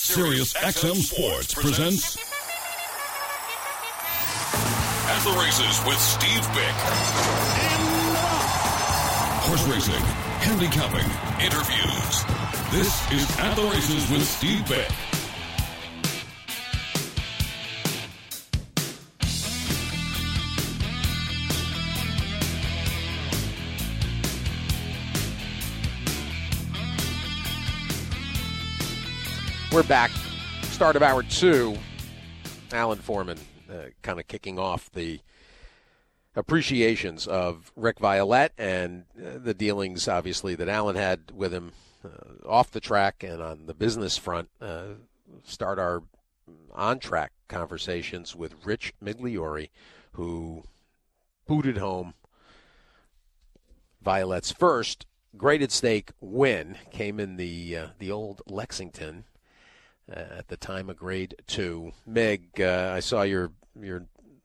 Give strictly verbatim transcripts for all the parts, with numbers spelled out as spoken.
Sirius X M Sports presents At the Races with Steve Bick. Horse racing, handicapping, interviews. This is At the Races with Steve Bick. We're back. Start of hour two. Alan Foreman uh, kind of kicking off the appreciations of Rick Violette and uh, the dealings, obviously, that Alan had with him uh, off the track and on the business front. Uh, start our on-track conversations with Rich Migliore, who booted home Violette's first graded stake win. Came in the uh, the old Lexington. Uh, at the time of grade two. Mig, uh, I saw your your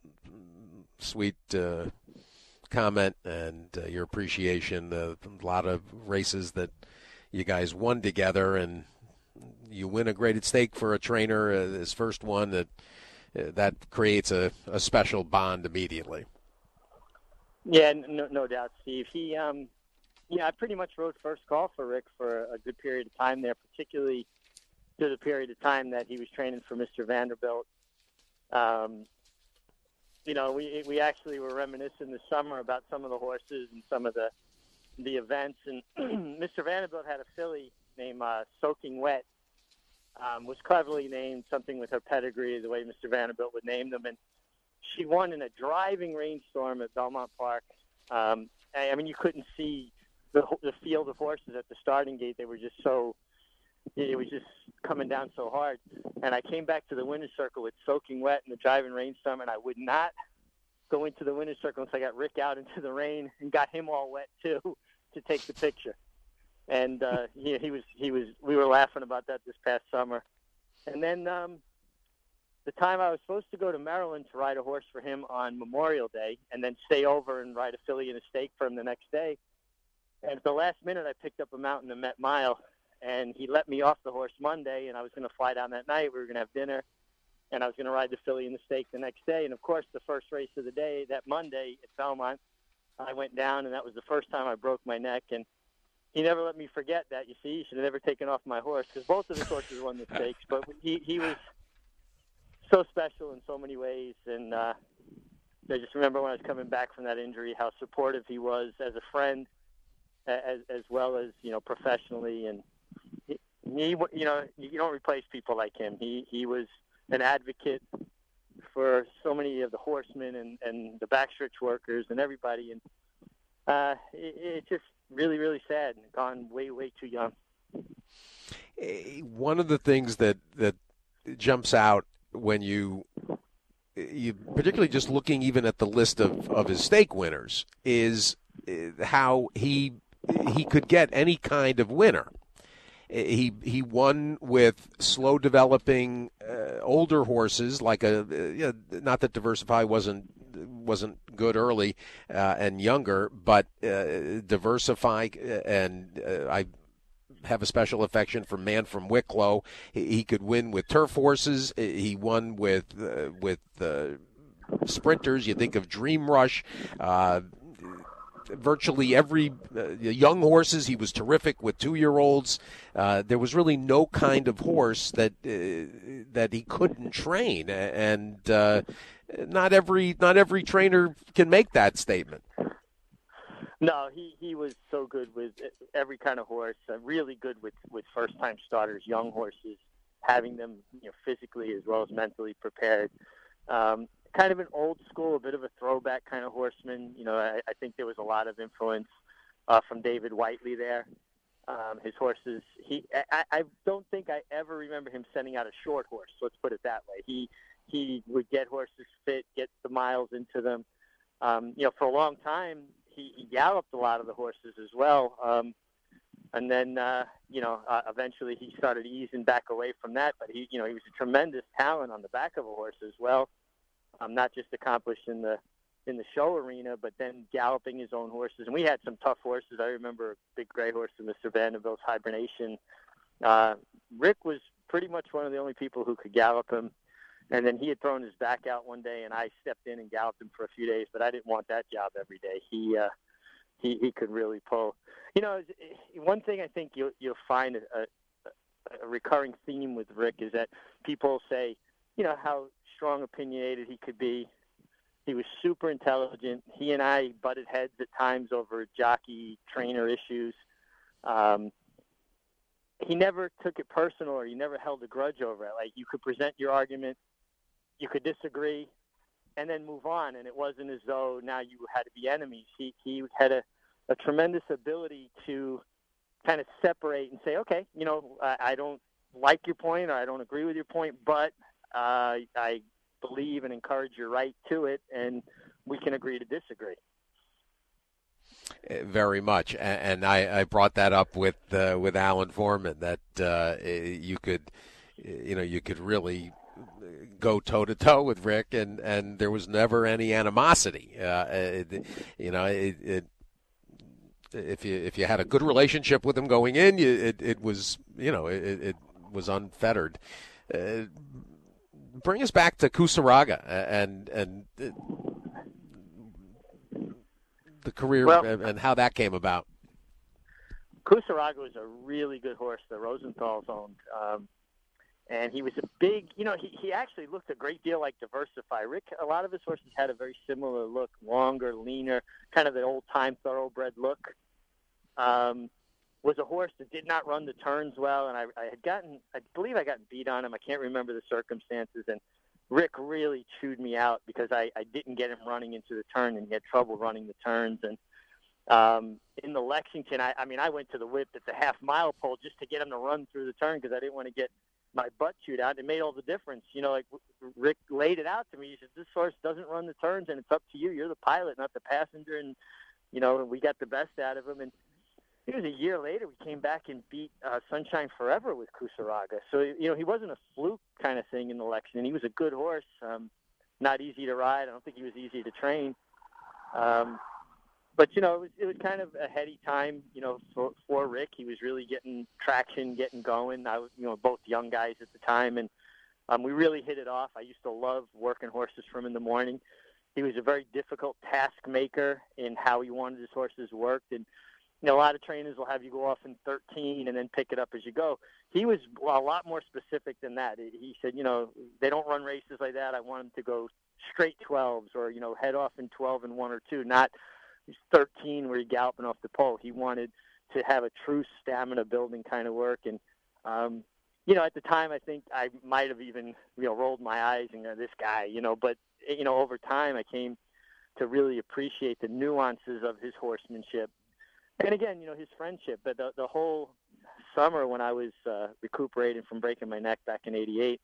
sweet uh, comment and uh, your appreciation. Uh, a lot of races that you guys won together, and you win a graded stake for a trainer, uh, his first one, that uh, that creates a, a special bond immediately. Yeah, no, no doubt, Steve. He, um, yeah, I pretty much rode first call for Rick for a good period of time there, particularly to the period of time that he was training for Mister Vanderbilt. Um, you know, we we actually were reminiscing this summer about some of the horses and some of the the events. And Mister Vanderbilt had a filly named uh, Soaking Wet, um, was cleverly named something with her pedigree, the way Mister Vanderbilt would name them. And she won in a driving rainstorm at Belmont Park. Um, I, I mean, you couldn't see the the field of horses at the starting gate. They were just so It was just coming down so hard. And I came back to the winner's circle with Soaking Wet in the driving rainstorm, and I would not go into the winner's circle until I got Rick out into the rain and got him all wet too to take the picture. And uh, he, he was he was we were laughing about that this past summer. And then um, the time I was supposed to go to Maryland to ride a horse for him on Memorial Day, and then stay over and ride a filly and a stake for him the next day. And at the last minute, I picked up a mount in the Met Mile. And he let me off the horse Monday, and I was going to fly down that night. We were going to have dinner, and I was going to ride the filly and the stake the next day. And, of course, the first race of the day, that Monday at Belmont, I went down, and that was the first time I broke my neck. And he never let me forget that. You see, he should have never taken off my horse, because both of his horses won the stakes. But he, he was so special in so many ways. And uh, I just remember when I was coming back from that injury, how supportive he was as a friend, as, as well as, you know, professionally. And He, you know, you don't replace people like him. He he was an advocate for so many of the horsemen and, and the backstretch workers and everybody. And uh, it, it's just really, really sad. Gone way, way too young. One of the things that, that jumps out when you, you, particularly just looking even at the list of, of his stake winners, is how he he could get any kind of winner. He he won with slow developing uh, older horses, like a uh, you know, not that Diversify wasn't wasn't good early uh, and younger, but uh, Diversify and uh, I have a special affection for Man from Wicklow. He, he could win with turf horses. He won with uh, with uh, sprinters. You think of Dream Rush. Uh, Virtually every uh, young horses, he was terrific with two-year-olds. Uh, there was really no kind of horse that uh, that he couldn't train, and uh, not every not every trainer can make that statement. No, he, he was so good with every kind of horse. Uh, really good with, with first-time starters, young horses, having them, you know, physically as well as mentally prepared. Um, Kind of an old school, a bit of a throwback kind of horseman. You know, I, I think there was a lot of influence uh, from David Whiteley there. Um, his horses, he, I, I don't think I ever remember him sending out a short horse. Let's put it that way. He he would get horses fit, get the miles into them. Um, you know, for a long time, he, he galloped a lot of the horses as well. Um, and then, uh, you know, uh, eventually he started easing back away from that. But he, you know, he was a tremendous talent on the back of a horse as well. Um, not just accomplished in the in the show arena, but then galloping his own horses. And we had some tough horses. I remember a big gray horse in Mister Vanderbilt's Hibernation. Uh, Rick was pretty much one of the only people who could gallop him. And then he had thrown his back out one day, and I stepped in and galloped him for a few days, but I didn't want that job every day. He uh, he he could really pull. You know, one thing I think you'll, you'll find a, a, a recurring theme with Rick is that people say, you know, how strong opinionated he could be. He was super intelligent. He and I butted heads at times over jockey-trainer issues. Um, he never took it personal, or he never held a grudge over it. Like, you could present your argument, you could disagree, and then move on. And it wasn't as though now you had to be enemies. He he had a, a tremendous ability to kind of separate and say, okay, you know, I, I don't like your point, or I don't agree with your point, but uh, I believe and encourage your right to it, and we can agree to disagree. Very much, and I, I brought that up with uh, with Alan Foreman, that uh, you could, you know, you could really go toe to toe with Rick, and, and there was never any animosity. Uh, it, you know, it, it, if you if you had a good relationship with him going in, you, it it was you know it, it was unfettered. Uh, bring us back to Kusaraga and and. Uh, the career well, and how that came about. Kusaraga was a really good horse that Rosenthal's owned. Um, and he was a big, you know, he, he actually looked a great deal like Diversify. Rick, a lot of his horses had a very similar look, longer, leaner, kind of the old-time thoroughbred look. Um, was a horse that did not run the turns well, and I, I had gotten, I believe I got beat on him. I can't remember the circumstances, and Rick really chewed me out because I, I didn't get him running into the turn, and he had trouble running the turns. And um, in the Lexington, I, I mean, I went to the whip at the half-mile pole just to get him to run through the turn because I didn't want to get my butt chewed out. It made all the difference. You know, like Rick laid it out to me. He said, this horse doesn't run the turns, and it's up to you. You're the pilot, not the passenger. And, you know, we got the best out of him. And it was a year later we came back and beat uh, Sunshine Forever with Kusaraga. So, you know, he wasn't a fluke kind of thing in the Lexington. He was a good horse, um, not easy to ride. I don't think he was easy to train. Um, but, you know, it was, it was kind of a heady time, you know, for, for Rick. He was really getting traction, getting going. I was, you know, both young guys at the time, and um, we really hit it off. I used to love working horses for him in the morning. He was a very difficult task maker in how he wanted his horses worked, and you know, a lot of trainers will have you go off in thirteen and then pick it up as you go. He was a lot more specific than that. He said, you know, they don't run races like that. I want them to go straight twelves or, you know, head off in twelve and one or two, not thirteen where you're galloping off the pole. He wanted to have a true stamina building kind of work. And, um, you know, at the time, I think I might have even, you know, rolled my eyes and, you know, this guy, you know, but, you know, over time I came to really appreciate the nuances of his horsemanship. And again, you know, his friendship, but the, the whole summer when I was uh, recuperating from breaking my neck back in eighty-eight,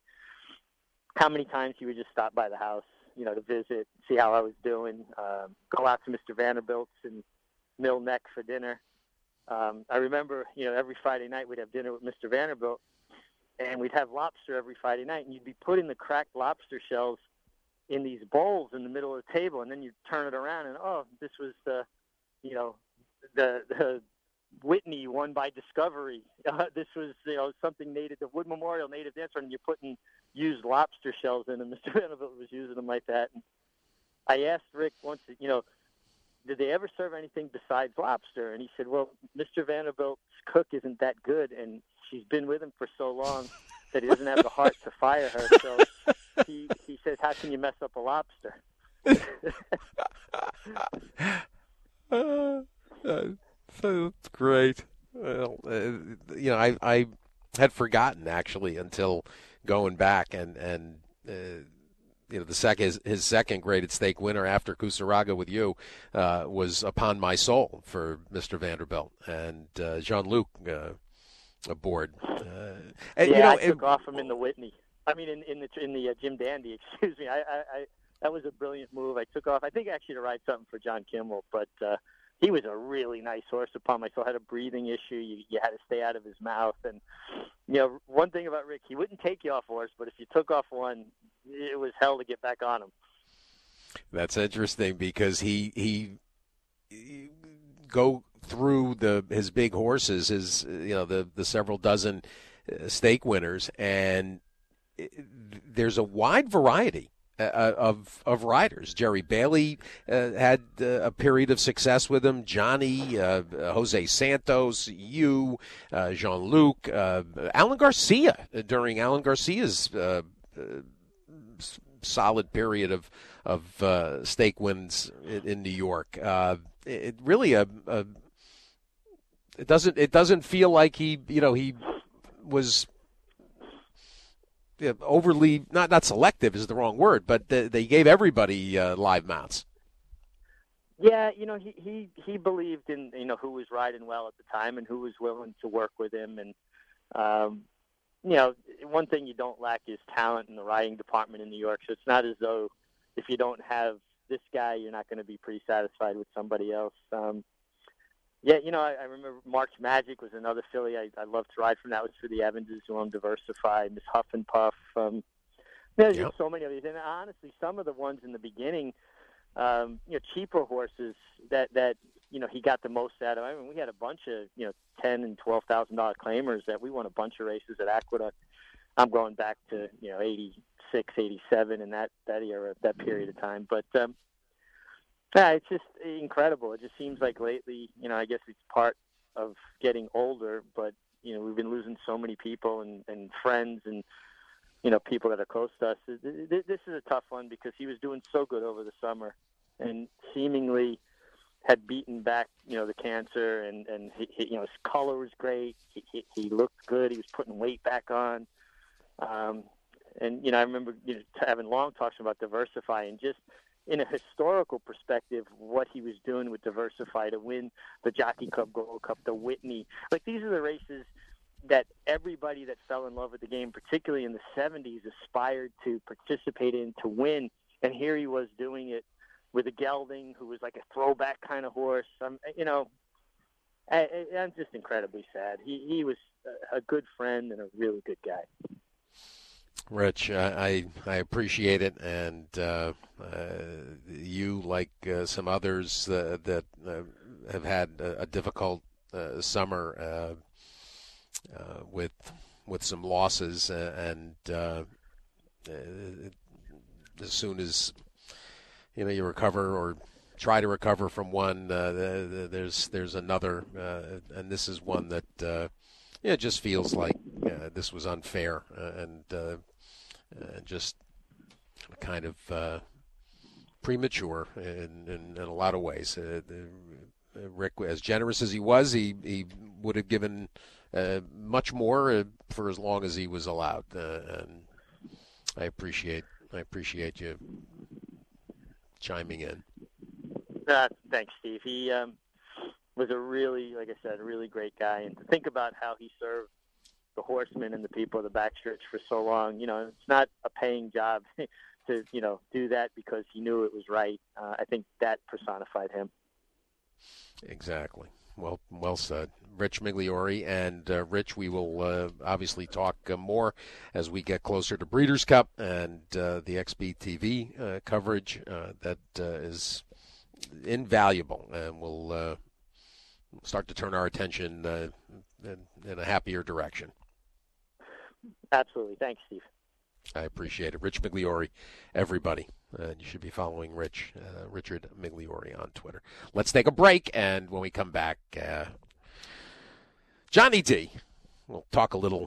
how many times he would just stop by the house, you know, to visit, see how I was doing, um, go out to Mister Vanderbilt's in Mill Neck for dinner. Um, I remember, you know, every Friday night we'd have dinner with Mister Vanderbilt, and we'd have lobster every Friday night, and you'd be putting the cracked lobster shells in these bowls in the middle of the table, and then you'd turn it around, and, oh, this was the, you know, The, the Whitney won by Discovery. Uh, this was, you know, something native, the Wood Memorial Native Dancer, and you're putting used lobster shells in, and Mister Vanderbilt was using them like that. And I asked Rick once, you know, did they ever serve anything besides lobster? And he said, well, Mister Vanderbilt's cook isn't that good, and she's been with him for so long that he doesn't have the heart to fire her. So he, he says, how can you mess up a lobster? uh. Uh, so that's great. Well, uh, you know, I I had forgotten actually until going back and and uh, you know the second his, his second graded stake winner after Kusaraga with you uh, was Upon My Soul for Mister Vanderbilt and uh, Jean-Luc uh, aboard. Uh, and, yeah, you know, I took it, off him in the Whitney. I mean, in in the in the uh, Jim Dandy. Excuse me. I, I, I that was a brilliant move. I took off. I think actually to ride something for John Kimmel, but. Uh, He was a really nice horse. Upon My Soul had a breathing issue. You, you had to stay out of his mouth. And, you know, one thing about Rick, he wouldn't take you off horse, but if you took off one, it was hell to get back on him. That's interesting because he, he, he go through the his big horses, his, you know, the, the several dozen uh, stake winners, and it, there's a wide variety uh, of of riders. Jerry Bailey uh, had uh, a period of success with him. Johnny, uh, Jose Santos, you, uh, Jean-Luc, uh, Alan Garcia during Alan Garcia's uh, uh, solid period of of uh, stake wins in, in New York. Uh, it really a, a it doesn't it doesn't feel like he you know he was overly not not selective is the wrong word, but they, they gave everybody uh, live mounts. Yeah, you know he, he he believed in you know who was riding well at the time and who was willing to work with him, and um, you know one thing you don't lack is talent in the riding department in New York. So it's not as though if you don't have this guy, you're not going to be pretty satisfied with somebody else. Um, Yeah, you know, I, I remember March Magic was another filly I, I loved to ride from. That was for the Evanses, who owned Diversify, Miss Huff and Puff. Um, there's yep. just so many of these. And honestly, some of the ones in the beginning, um, you know, cheaper horses that, that, you know, he got the most out of. I mean, we had a bunch of, you know, ten and twelve thousand dollar claimers that we won a bunch of races at Aqueduct. I'm going back to, you know, eighty-six, eighty-seven and that, that era, that period of time. But, um, yeah, it's just incredible. It just seems like lately, you know, I guess it's part of getting older, but, you know, we've been losing so many people and, and friends and, you know, people that are close to us. This is a tough one because he was doing so good over the summer and seemingly had beaten back, you know, the cancer, and, and he, he, you know, his color was great. He, he, he looked good. He was putting weight back on. Um, and, you know, I remember you know, having long talks about Diversify and just, in a historical perspective, what he was doing with Diversify to win the Jockey Club Gold Cup, the Whitney. Like, these are the races that everybody that fell in love with the game, particularly in the seventies, aspired to participate in, to win. And here he was doing it with a gelding who was like a throwback kind of horse. Um, you know, I, I, I'm just incredibly sad. He, he was a good friend and a really good guy. Rich, uh, I I appreciate it, and uh, uh, you, like uh, some others uh, that uh, have had a, a difficult uh, summer uh, uh, with with some losses, uh, and uh, uh, as soon as you know you recover or try to recover from one, uh, there's there's another, uh, and this is one that uh, yeah, it just feels like uh, this was unfair, uh, and. Uh, Uh, just kind of uh, premature in, in, in a lot of ways. Uh, uh, Rick, as generous as he was, he, he would have given uh, much more uh, for as long as he was allowed. Uh, and I appreciate I appreciate you chiming in. Uh, thanks, Steve. He um, was a really, like I said, a really great guy. And to think about how he served the horsemen and the people of the backstretch for so long, you know, it's not a paying job to, you know, do that because he knew it was right. Uh, I think that personified him. Exactly. Well, well said. Rich Migliori. And, uh, Rich, we will uh, obviously talk uh, more as we get closer to Breeders' Cup and uh, the X B T V uh, coverage uh, that uh, is invaluable. And we'll uh, start to turn our attention uh, in, in a happier direction. Absolutely. Thanks, Steve. I appreciate it. Rich Migliori, everybody. Uh, you should be following Rich, uh, Richard Migliori on Twitter. Let's take a break, and when we come back, uh, Johnny D. We'll talk a little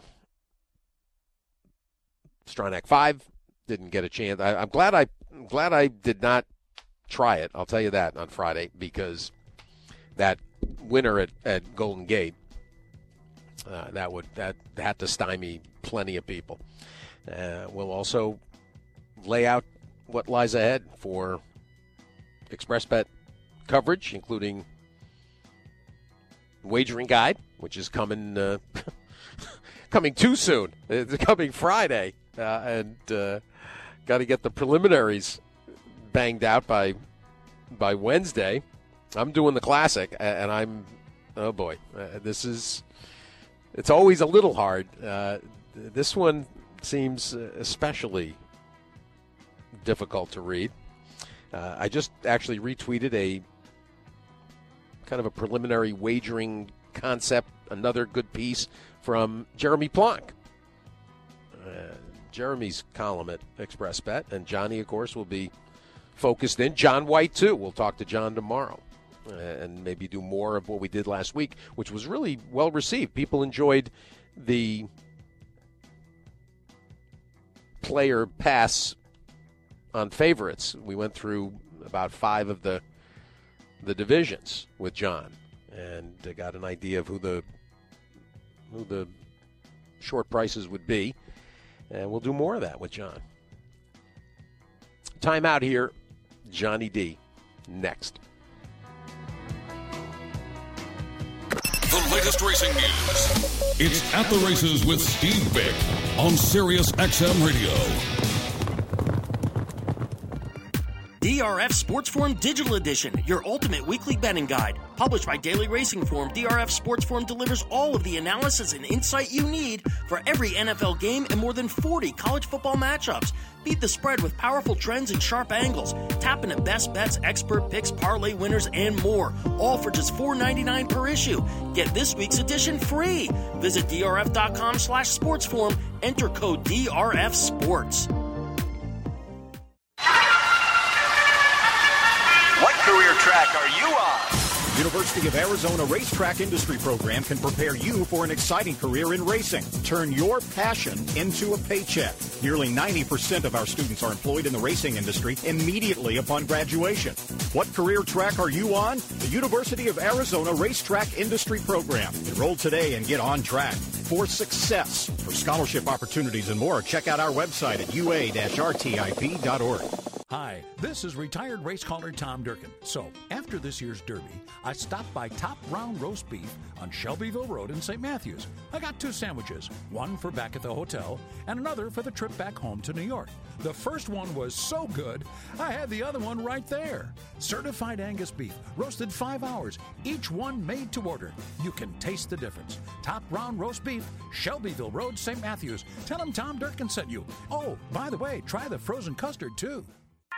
Stronach five. Didn't get a chance. I, I'm glad I, I'm glad I did not try it. I'll tell you that on Friday, because that winner at, at Golden Gate, Uh, that would that had to stymie plenty of people. Uh, we'll also lay out what lies ahead for ExpressBet coverage, including wagering guide, which is coming uh, coming too soon. It's coming Friday, uh, and uh, got to get the preliminaries banged out by by Wednesday. I'm doing the classic, and I'm oh boy, uh, this is. It's always a little hard. Uh, this one seems especially difficult to read. Uh, I just actually retweeted a kind of a preliminary wagering concept, another good piece from Jeremy Plonk. Uh, Jeremy's column at Express Bet, and Johnny, of course, will be focused in. John White, too. We'll talk to John tomorrow uh, and maybe do more of what we did last week, which was really well received. People enjoyed the player pass on favorites. We went through about five of the the divisions with John and got an idea of who the who the short prices would be, and we'll do more of that with John. Time out here. Johnny D next. The latest racing news. It's At the Races with Steve Bick on Sirius X M Radio. D R F Sports Forum Digital Edition, your ultimate weekly betting guide. Published by Daily Racing Form, D R F Sports Forum delivers all of the analysis and insight you need for every N F L game and more than forty college football matchups. Beat the spread with powerful trends and sharp angles. Tap into best bets, expert picks, parlay winners, and more. All for just four dollars and ninety-nine cents per issue. Get this week's edition free. Visit drf.com slash sportsforum. Enter code D R F Sports. What career track are you on? University of Arizona Racetrack Industry Program can prepare you for an exciting career in racing. Turn your passion into a paycheck. Nearly ninety percent of our students are employed in the racing industry immediately upon graduation. What career track are you on? The University of Arizona Racetrack Industry Program. Enroll today and get on track for success. For scholarship opportunities and more, check out our website at U A R T I P dot org. Hi, this is retired race caller Tom Durkin. So, after this year's Derby, I stopped by Top Round Roast Beef on Shelbyville Road in Saint Matthews. I got two sandwiches, one for back at the hotel and another for the trip back home to New York. The first one was so good, I had the other one right there. Certified Angus beef, roasted five hours, each one made to order. You can taste the difference. Top Round Roast Beef, Shelbyville Road, Saint Matthews. Tell them Tom Durkin sent you. Oh, by the way, try the frozen custard, too.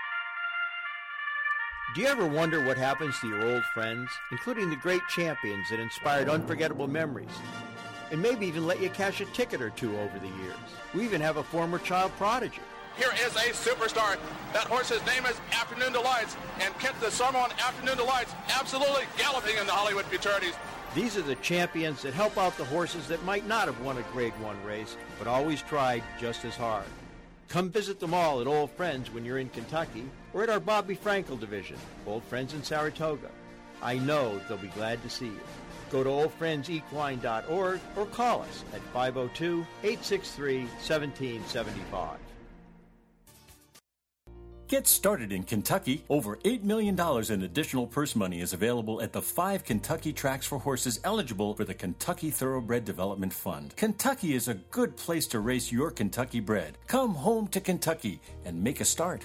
Do you ever wonder what happens to your old friends, including the great champions that inspired unforgettable memories, and maybe even let you cash a ticket or two over the years? We even have a former child prodigy. Here is a superstar. That horse's name is Afternoon Delights, and Kent the Summer on Afternoon Delights absolutely galloping in the Hollywood Futurities. These are the champions that help out the horses that might not have won a Grade One race, but always tried just as hard. Come visit them all at Old Friends when you're in Kentucky, or at our Bobby Frankel division, Old Friends in Saratoga. I know they'll be glad to see you. Go to old friends equine dot org or call us at five oh two, eight six three, one seven seven five. Get started in Kentucky. Over eight million dollars in additional purse money is available at the five Kentucky tracks for horses eligible for the Kentucky Thoroughbred Development Fund. Kentucky is a good place to race your Kentucky bred. Come home to Kentucky and make a start.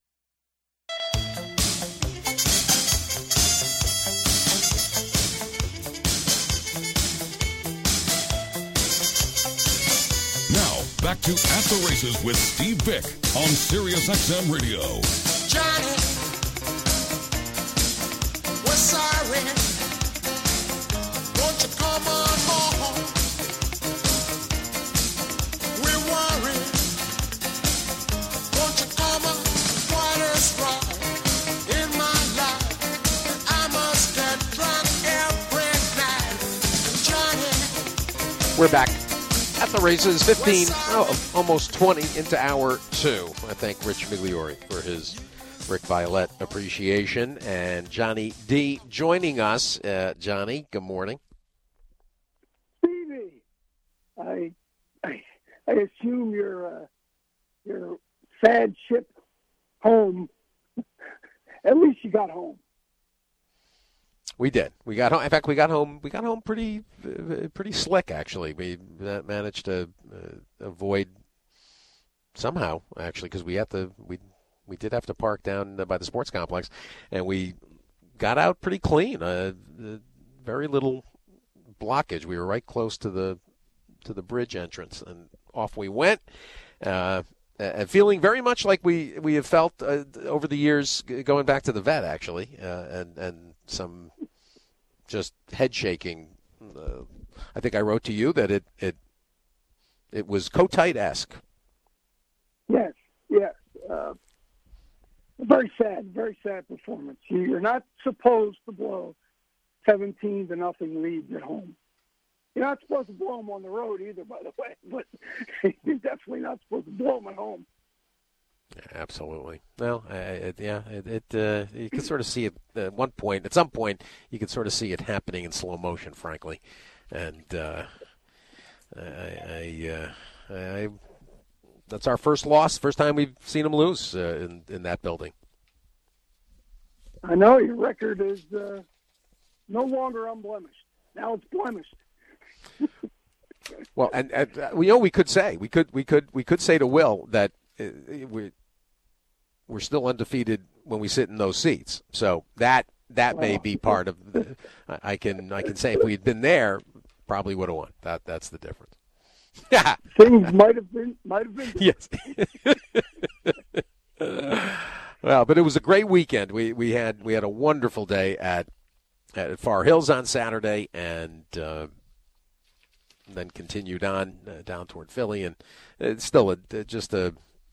Now, back to At the Races with Steve Bick on Sirius X M Radio. Johnny, we're sorry. Won't you come on home? We're worried. Won't you come on? What is wrong in my life? And I must get drunk every night. Johnny. We're back. At the Races, fifteen, oh, almost twenty into hour two. I thank Rich Migliori for his Rick Violet appreciation. And Johnny D joining us. Uh, Johnny, good morning. Stevie, I, I, I assume your uh, your sad ship home. At least you got home. We did. We got home. In fact, we got home. We got home pretty, uh, pretty slick. Actually, we uh, managed to uh, avoid somehow. Actually, because we had to, we we did have to park down by the sports complex, and we got out pretty clean. Uh, very little blockage. We were right close to the to the bridge entrance, and off we went. Uh, and feeling very much like we we have felt uh, over the years, going back to the vet, actually, uh, and and some just head shaking uh, I think I wrote to you that it it it was Kotite-esque. Yes, yes. Uh, very sad, very sad performance. You're not supposed to blow seventeen to nothing leads at home. You're not supposed to blow them on the road either, by the way, but you're definitely not supposed to blow them at home. Yeah, absolutely. Well, uh, it, yeah, it, it uh, you can sort of see it at one point. At some point, you can sort of see it happening in slow motion, frankly. And uh, I, I, uh, I, that's our first loss. First time we've seen them lose uh, in in that building. I know your record is uh, no longer unblemished. Now it's blemished. Well, and, and uh, we know we could say we could we could we could say to Will that uh, we we're still undefeated when we sit in those seats. So that that well, may be part of the. I can I can say if we had been there, probably would have won. That that's the difference. Yeah, things might have been might have been. Yes. Well, but it was a great weekend. We we had we had a wonderful day at at Far Hills on Saturday, and uh, then continued on uh, down toward Philly, and it's still a, just a.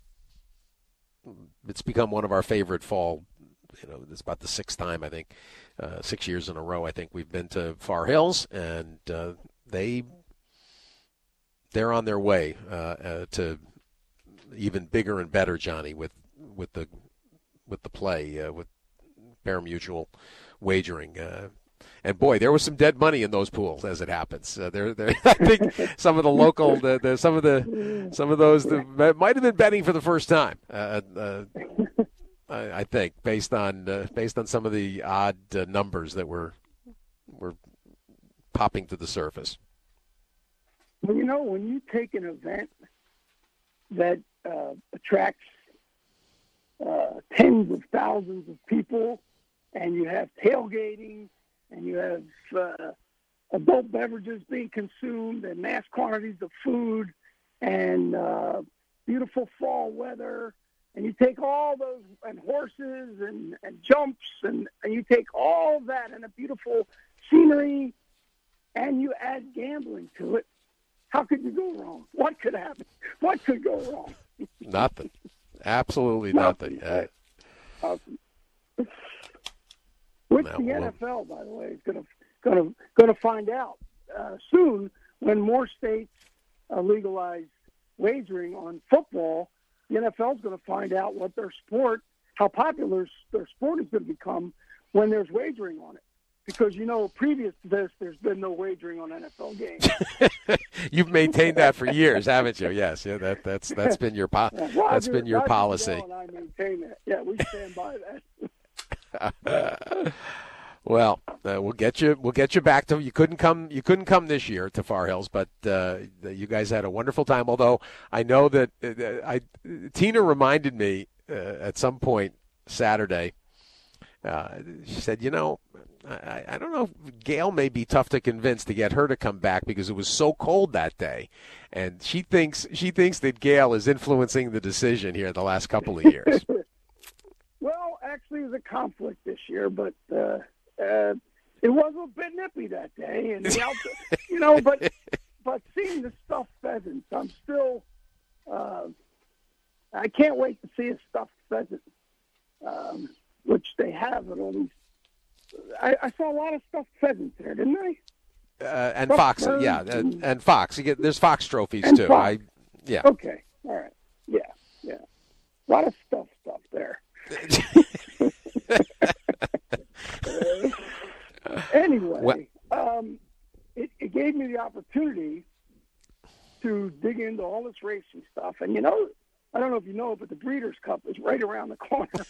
It's become one of our favorite fall. You know, it's about the sixth time I think, uh, six years in a row. I think we've been to Far Hills, and uh, they they're on their way uh, uh, to even bigger and better, Johnny, with with the with the play uh, with pari-mutuel wagering. Uh, And boy, there was some dead money in those pools, as it happens. Uh, there, there. I think some of the local, the, the, some of the, some of those that might have been betting for the first time. Uh, uh, I, I think, based on uh, based on some of the odd uh, numbers that were were popping to the surface. Well, you know, when you take an event that uh, attracts uh, tens of thousands of people, and you have tailgating, and you have uh, adult beverages being consumed and mass quantities of food and uh, beautiful fall weather, and you take all those, and horses and, and jumps, and, and you take all that and a beautiful scenery, and you add gambling to it, how could you go wrong? What could happen? What could go wrong? Nothing. Absolutely nothing. nothing. Uh, awesome. Which Now, the well, N F L, by the way, is going to going to going to find out uh, soon when more states uh, legalize wagering on football. The N F L is going to find out what their sport, how popular their sport is going to become when there's wagering on it. Because, you know, previous to this, there's been no wagering on N F L games. You've maintained that for years, haven't you? Yes, yeah, that that's that's been your po- yeah, Roger, that's been your Roger policy. Goodell and I maintain that. Yeah, we stand by that. Well, uh, we'll get you. We'll get you back to. You couldn't come. You couldn't come this year to Far Hills, but uh, you guys had a wonderful time. Although I know that uh, I, Tina reminded me uh, at some point Saturday. Uh, she said, "You know, I, I don't know. If Gail may be tough to convince to get her to come back because it was so cold that day, and she thinks she thinks that Gail is influencing the decision here the last couple of years." Well, actually, there's a conflict this year, but uh, uh, it was a bit nippy that day, and the out- you know, but but seeing the stuffed pheasants, I'm still. Uh, I can't wait to see a stuffed pheasant. Um, which they have at all these. I, I saw a lot of stuffed pheasants there, didn't I? Uh, and Stuffed Fox, birds yeah, and, and, and Fox. You get there's Fox trophies and too. Fox. I, yeah. Okay, all right, yeah, yeah, a lot of stuff, stuff there. uh, anyway, well, um, it, it gave me the opportunity to dig into all this racing stuff, and you know. I don't know if you know, but the Breeders' Cup is right around the corner.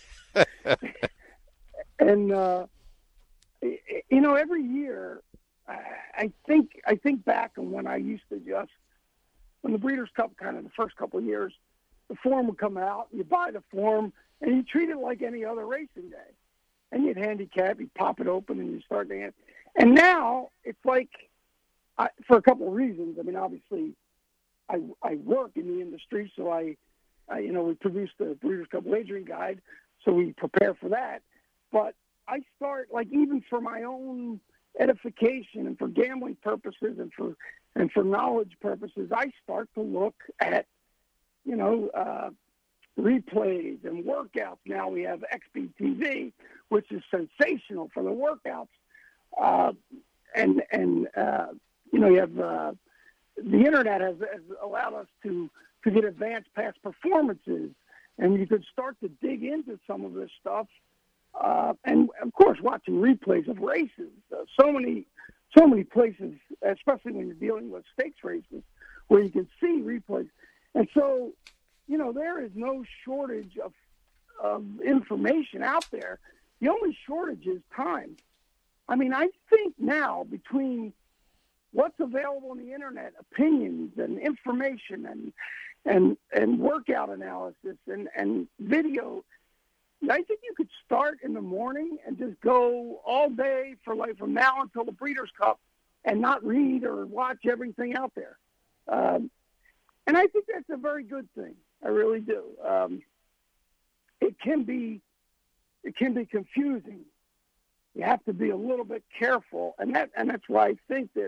and, uh, you know, every year, I think I think back on when I used to just, when the Breeders' Cup kind of the first couple of years, the form would come out, you buy the form, and you treat it like any other racing day. And you'd handicap, you pop it open, and you start to hand. And now, it's like, I, for a couple of reasons. I mean, obviously, I, I work in the industry, so I, Uh, you know, we produced the Breeders' Cup wagering guide, so we prepare for that. But I start, like, even for my own edification and for gambling purposes and for and for knowledge purposes, I start to look at, you know, uh, replays and workouts. Now we have X B T V, which is sensational for the workouts. Uh, and, and uh, you know, you have uh, the Internet has, has allowed us to, to get advanced past performances, and you could start to dig into some of this stuff. Uh, and, of course, watching replays of races. Uh, so many so many places, especially when you're dealing with stakes races, where you can see replays. And so, you know, there is no shortage of, of information out there. The only shortage is time. I mean, I think now between what's available on the Internet, opinions and information and and and workout analysis and, and video, I think you could start in the morning and just go all day for like from now until the Breeders' Cup and not read or watch everything out there. Um, and I think that's a very good thing. I really do. Um, it can be, it can be confusing. You have to be a little bit careful, and that and that's why I think that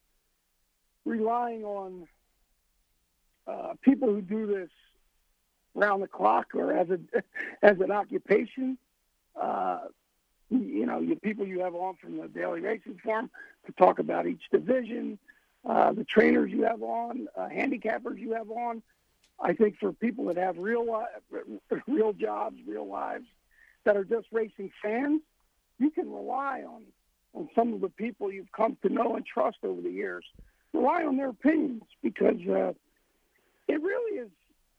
relying on uh, people who do this round the clock or as a as an occupation, uh, you know, you people you have on from the Daily Racing Form to talk about each division, uh, the trainers you have on, uh, handicappers you have on. I think for people that have real li- real jobs, real lives, that are just racing fans, you can rely on on some of the people you've come to know and trust over the years. Rely on their opinions, because uh, it really is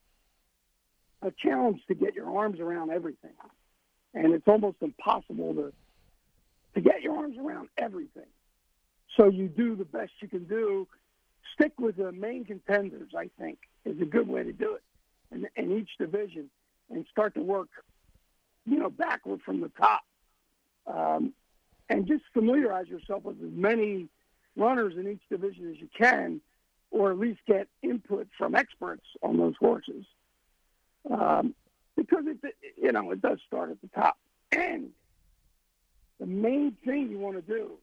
a challenge to get your arms around everything. And it's almost impossible to to get your arms around everything. So you do the best you can do. Stick with the main contenders, I think, is a good way to do it in, in each division, and start to work, you know, backward from the top. Um, and just familiarize yourself with as many runners in each division as you can, or at least get input from experts on those horses. Um, because, it, you know, it does start at the top. And the main thing you want to do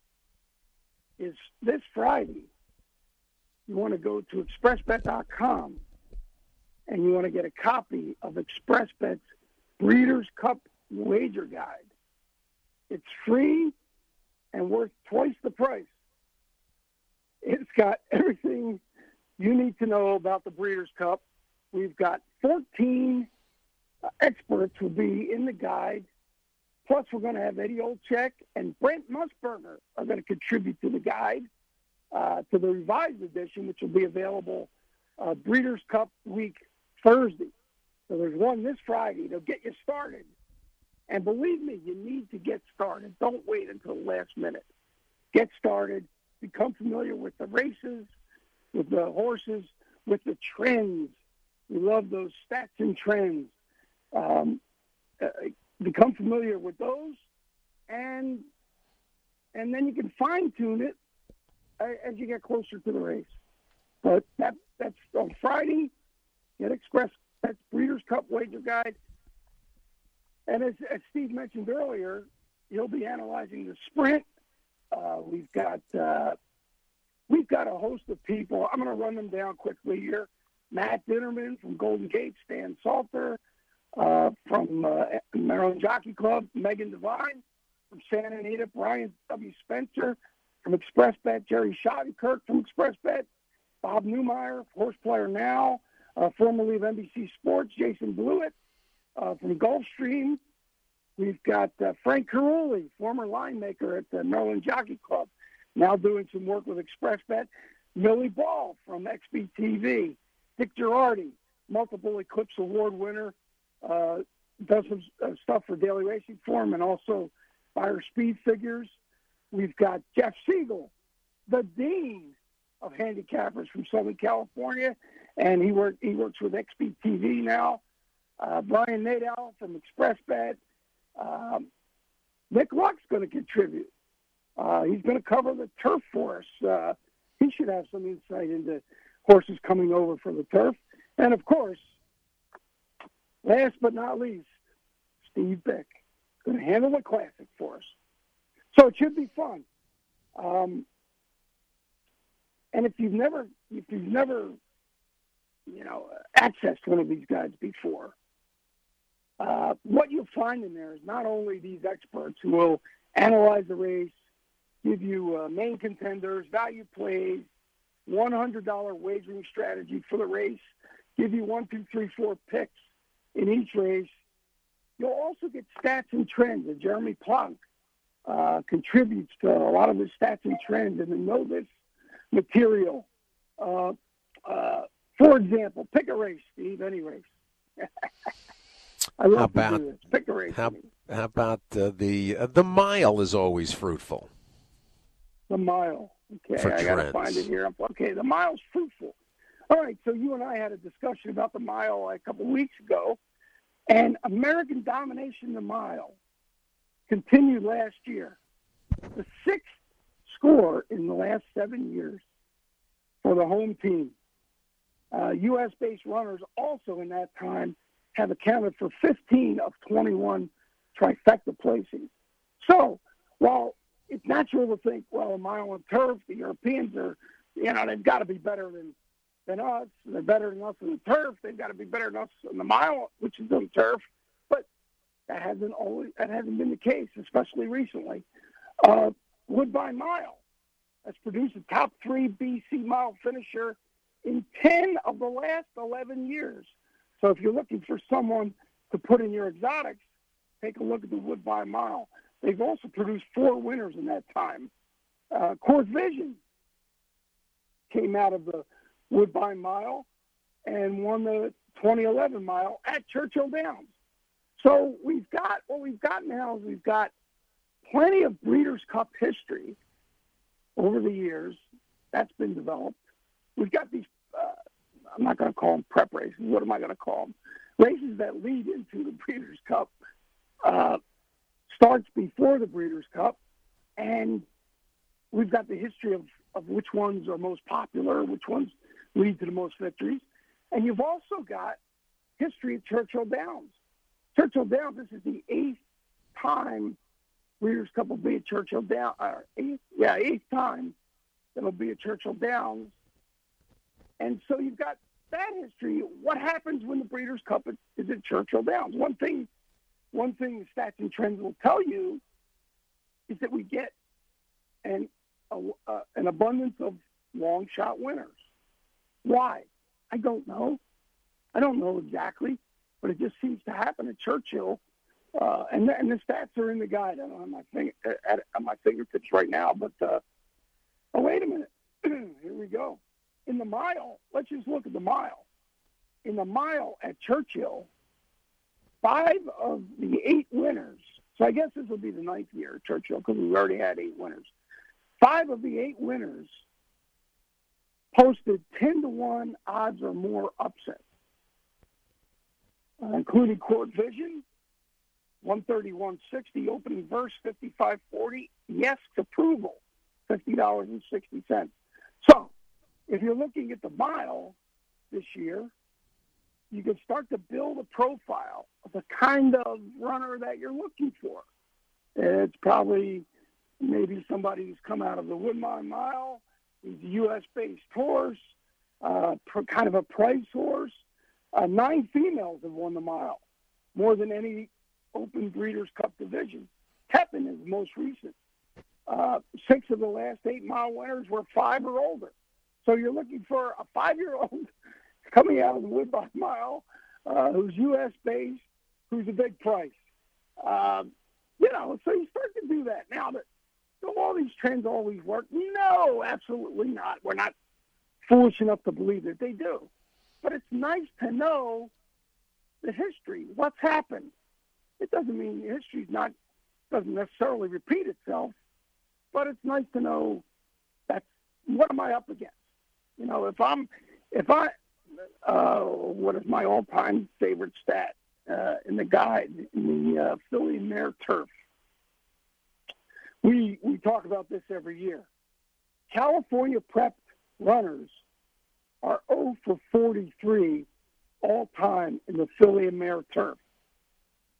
is this Friday, you want to go to express bet dot com and you want to get a copy of ExpressBet's Breeders' Cup Wager Guide. It's free and worth twice the price. It's got everything you need to know about the Breeders' Cup. We've got fourteen uh, experts will be in the guide. Plus, we're going to have Eddie Olczyk and Brent Musburger are going to contribute to the guide, uh, to the revised edition, which will be available uh, Breeders' Cup week Thursday. So there's one this Friday. They'll get you started. And believe me, you need to get started. Don't wait until the last minute. Get started. Become familiar with the races, with the horses, with the trends. We love those stats and trends. Um, uh, become familiar with those, and and then you can fine-tune it uh, as you get closer to the race. But that that's on Friday. Get Express. That's Breeders' Cup Wager Guide. And as, as Steve mentioned earlier, he'll be analyzing the sprint. Uh, we've got uh, we've got a host of people. I'm going to run them down quickly here. Matt Dinnerman from Golden Gate, Stan Salter uh, from uh, Maryland Jockey Club, Megan Devine from Santa Anita, Brian W. Spencer from ExpressBet, Jerry Schottenkirk from ExpressBet, Bob Newmeyer, horse player now, uh, formerly of N B C Sports, Jason Blewett uh, from Gulfstream. We've got uh, Frank Carulli, former line maker at the Maryland Jockey Club, now doing some work with ExpressBet. Millie Ball from X B T V. Dick Girardi, multiple Eclipse Award winner, uh, does some uh, stuff for Daily Racing Form and also Fire Speed Figures. We've got Jeff Siegel, the dean of handicappers from Southern California, and he work, he works with X B T V now. Uh, Brian Nadal from ExpressBet. Um, Nick Luck's going to contribute. Uh, he's going to cover the turf for us. Uh, he should have some insight into horses coming over for the turf. And, of course, last but not least, Steve Bick going to handle the classic for us. So it should be fun. Um, and if you've never, if you've never, you know, accessed one of these guys before, uh, what you'll find in there is not only these experts who will analyze the race, give you uh, main contenders, value plays, one hundred dollars wagering strategy for the race, give you one, two, three, four picks in each race. You'll also get stats and trends. And Jeremy Plonk uh, contributes to a lot of the stats and trends and to know this material. Uh, uh, for example, pick a race, Steve, any race. I love how about, to do this. Pick a race. How, how about uh, the uh, the mile is always fruitful. The mile. Okay, For I got to trends. find it here. Okay, the mile's fruitful. All right, so you and I had a discussion about the mile a couple weeks ago, and American domination in the mile continued last year. The sixth score in the last seven years for the home team. Uh, U S-based runners also in that time have accounted for fifteen of twenty-one trifecta placings. So while it's natural to think, well, a mile on turf, the Europeans are, you know, they've got to be better than, than us. They're better than us on the turf. They've got to be better than us on the mile, which is on turf. But that hasn't always that hasn't been the case, especially recently. Uh, Woodbine Mile has produced a top three B C mile finisher in ten of the last eleven years. So if you're looking for someone to put in your exotics, take a look at the Woodbine Mile. They've also produced four winners in that time. Uh, Coors Vision came out of the Woodbine Mile and won the twenty eleven mile at Churchill Downs. So we've got, what we've got now is we've got plenty of Breeders' Cup history over the years. That's been developed. We've got these, uh, I'm not going to call them prep races. What am I going to call them? Races that lead into the Breeders' Cup. Uh, starts before the Breeders' Cup, and we've got the history of, of which ones are most popular, which ones lead to the most victories. And you've also got history at Churchill Downs. Churchill Downs, this is the eighth time Breeders' Cup will be at Churchill Downs. Uh, eighth, yeah, eighth time it'll be at Churchill Downs. And so you've got that history. What happens when the Breeders' Cup is at Churchill Downs? One thing One thing the stats and trends will tell you is that we get an, a, uh, an abundance of long shot winners. Why? I don't know. I don't know exactly, but it just seems to happen at Churchill. Uh, and, the, and the stats are in the guide. I don't have my, finger, at, at my fingertips right now, but uh, oh, wait a minute. Here we go. In the mile, let's just look at the mile. In the mile at Churchill, five of the eight winners, so I guess this will be the ninth year at Churchill because we've already had eight winners. Five of the eight winners posted ten to one odds or more upset, uh, including Court Vision, one thirty-one sixty, Opening Verse, fifty-five forty, Yes Approval, fifty dollars and sixty cents. So if you're looking at the mile this year, you can start to build a profile of the kind of runner that you're looking for. It's probably maybe somebody who's come out of the Woodbine Mile. He's a U S-based horse, uh, kind of a price horse. Uh, nine females have won the mile, more than any Open Breeders' Cup division. Tepin is the most recent. Uh, six of the last eight mile winners were five or older. So you're looking for a five-year-old coming out of the Woodbine Mile, uh, who's U S-based, who's a big price. Uh, you know, so you start to do that. Now, that, do all these trends always work? No, absolutely not. We're not foolish enough to believe that they do. But it's nice to know the history, what's happened. It doesn't mean history's not, doesn't necessarily repeat itself, but it's nice to know that's, what am I up against? You know, if I'm, if I, uh, what is my all-time favorite stat uh, in the guide, in the uh, Filly Mare Turf? We we talk about this every year. California prepped runners are zero for forty-three all-time in the Filly and Mare Turf.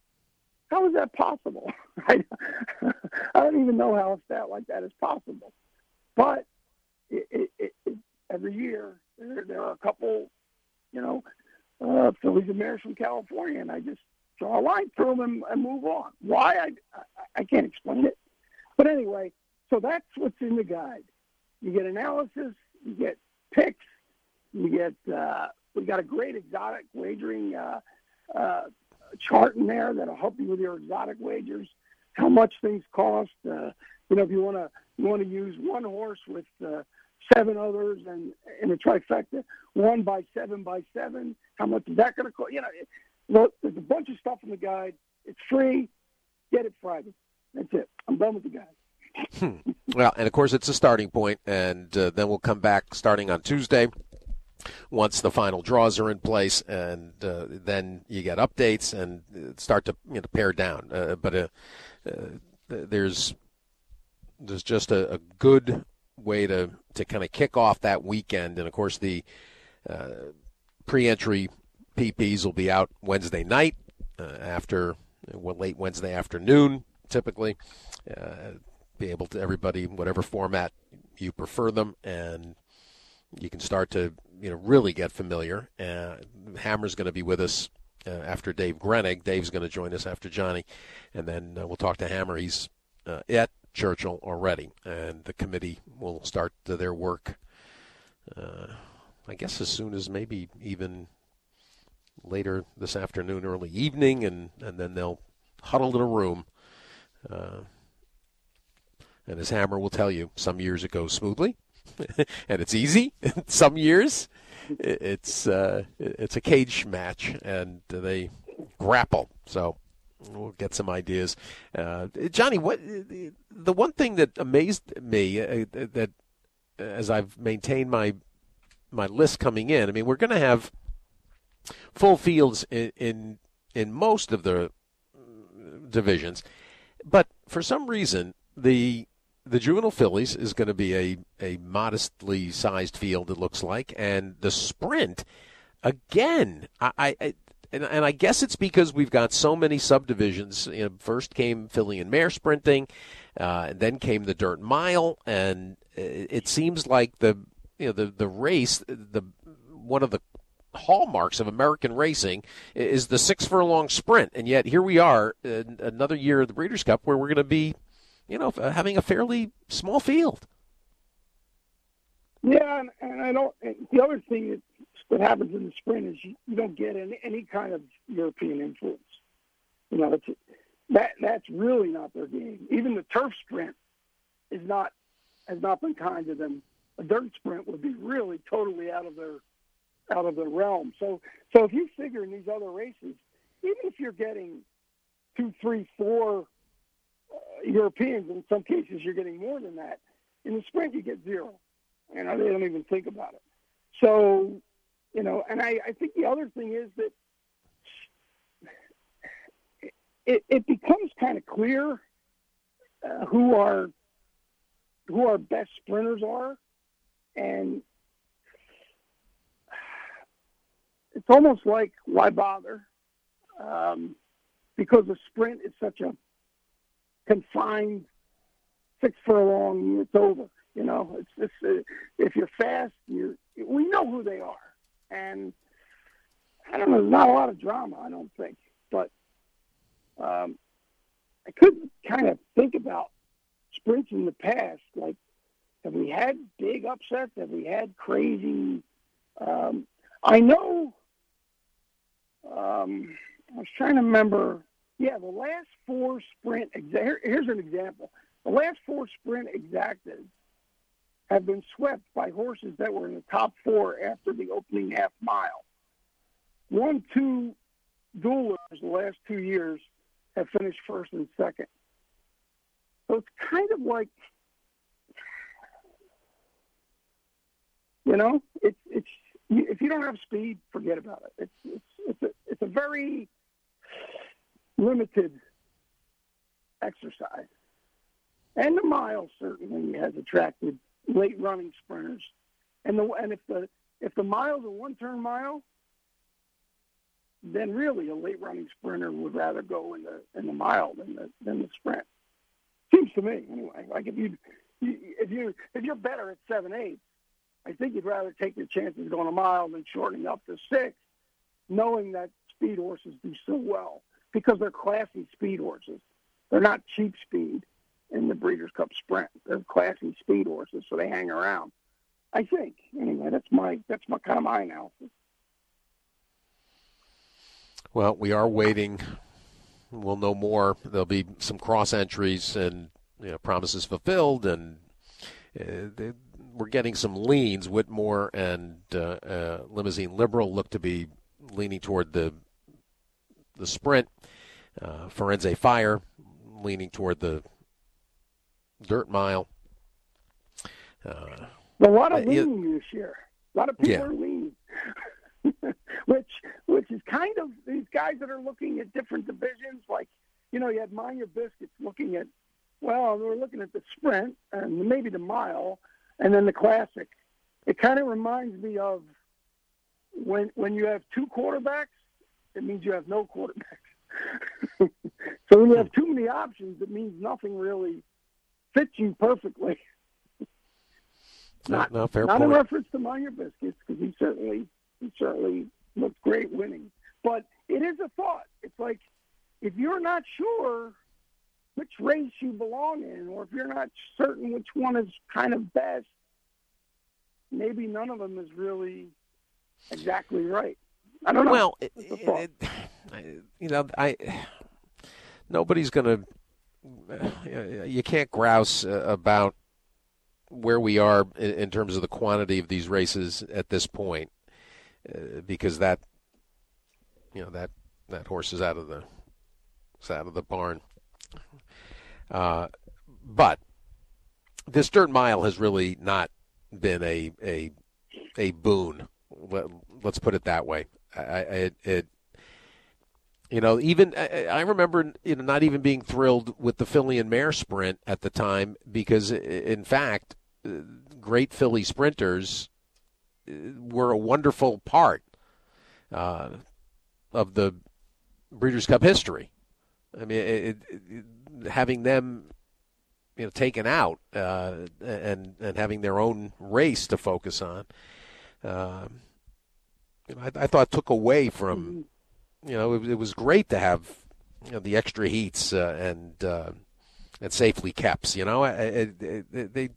How is that possible? I, I don't even know how a stat like that is possible. But it, it, it, it, every year there, there are a couple, you know, uh, fillies and mares from California, and I just draw a line through them and, and move on. Why? I, I, I can't explain it. But anyway, so that's what's in the guide. You get analysis, you get picks, you get, uh, we got a great exotic wagering uh, uh, chart in there that'll help you with your exotic wagers, how much things cost. Uh, you know, if you want to you want to use one horse with uh, seven others and in a trifecta, one by seven by seven, how much is that going to cost? You know, look, there's a bunch of stuff in the guide. It's free. Get it Friday. That's it. I'm done with the guide. Hmm. Well, and of course it's a starting point, and uh, then we'll come back starting on Tuesday once the final draws are in place, and uh, then you get updates and start to you know pare down. Uh, but uh, uh, there's there's just a, a good way to, to kind of kick off that weekend, and of course the uh, pre-entry P Ps will be out Wednesday night uh, after well, late Wednesday afternoon, typically. Uh, be able to everybody whatever format you prefer them, and you can start to you know really get familiar. Uh, Hammer's going to be with us uh, after Dave Grenig. Dave's going to join us after Johnny, and then uh, we'll talk to Hammer. He's uh, at Churchill already, and the committee will start uh, their work. Uh, I guess as soon as maybe even later this afternoon, early evening, and, and then they'll huddle in a room. Uh, and as Hammer will tell you, some years it goes smoothly, and it's easy. Some years it's uh, it's a cage match, and they grapple. So we'll get some ideas. Uh, Johnny, what the one thing that amazed me uh, that as I've maintained my my list coming in, I mean, we're going to have full fields in, in in most of the divisions, but for some reason the the juvenile fillies is going to be a, a modestly sized field, it looks like, and the sprint again. I, I and, and I guess it's because we've got so many subdivisions. You know, first came filly and mare sprinting, uh, and then came the dirt mile, and it, it seems like the you know the the race the one of the hallmarks of American racing is the six furlong sprint, and yet here we are, uh, another year of the Breeders' Cup where we're going to be, you know, having a fairly small field. Yeah, and, and I don't. And the other thing that, that happens in the sprint is you, you don't get any, any kind of European influence. You know, it's, that that's really not their game. Even the turf sprint is not has not been kind to them. A dirt sprint would be really totally out of their out of their realm. So, so if you figure in these other races, even if you're getting two, three, four uh, Europeans, in some cases you're getting more than that. In the sprint, you get zero. You know, they don't even think about it. So, you know, and I, I think the other thing is that it, it becomes kind of clear uh, who our who our best sprinters are, and it's almost like, why bother? Um, because the sprint is such a confined six furlong, it's over. You know, it's just, uh, if you're fast, you we know who they are. And I don't know, there's not a lot of drama, I don't think. But um, I could kind of think about sprints in the past. Like, have we had big upsets? Have we had crazy? Um, I know. Um, I was trying to remember. Yeah, the last four sprint. Exa- here's an example. The last four sprint exactas have been swept by horses that were in the top four after the opening half mile. One, two duelers the last two years have finished first and second. So it's kind of like, you know, it's it's if you don't have speed, forget about it. It's it's it's a it's a very limited exercise. And the mile certainly has attracted late running sprinters. And the and if the if the mile's a one turn mile, then really a late running sprinter would rather go in the in the mile than the than the sprint. Seems to me anyway. Like if you you, if you if you're better at seven eight, I think you'd rather take your chances going a mile than shortening up to six, knowing that speed horses do so well because they're classy speed horses. They're not cheap speed in the Breeders' Cup Sprint. They're classy speed horses, so they hang around. I think anyway. That's my that's my kind of my analysis. Well, we are waiting. We'll know more. There'll be some cross entries and you know, promises fulfilled, and uh, they, we're getting some leans. Whitmore and uh, uh, Limousine Liberal look to be leaning toward the the sprint. Uh, Firenze Fire leaning toward the dirt mile. Uh, a lot of uh, leaning this year. A lot of people yeah. are leaning. which which is kind of these guys that are looking at different divisions. Like, you know, you had Mind Your Biscuits looking at, well, they're looking at the sprint and maybe the mile and then the classic. It kind of reminds me of when when you have two quarterbacks, it means you have no quarterbacks. So when you have too many options, it means nothing really fits you perfectly. Not, no, fair not point. in reference to Mind Your Biscuits, because he certainly he certainly looked great winning. But it is a thought. It's like if you're not sure which race you belong in, or if you're not certain which one is kind of best, maybe none of them is really exactly right. I don't know. Well, it, it, you know, I nobody's going to. You can't grouse about where we are in, in terms of the quantity of these races at this point, uh, because that, you know, that that horse is out of the is out of the barn. Uh, but this dirt mile has really not been a a a boon. Let, let's put it that way. I, I it, it you know even I, I remember you know not even being thrilled with the filly and mare sprint at the time, because in fact great filly sprinters were a wonderful part uh, of the Breeders' Cup history. I mean, it, it, having them, you know, taken out uh, and and having their own race to focus on, uh, you know, I, I thought took away from, you know, it, it was great to have, you know, the extra heats uh, and uh, and safely kept. You know, it, it, it, they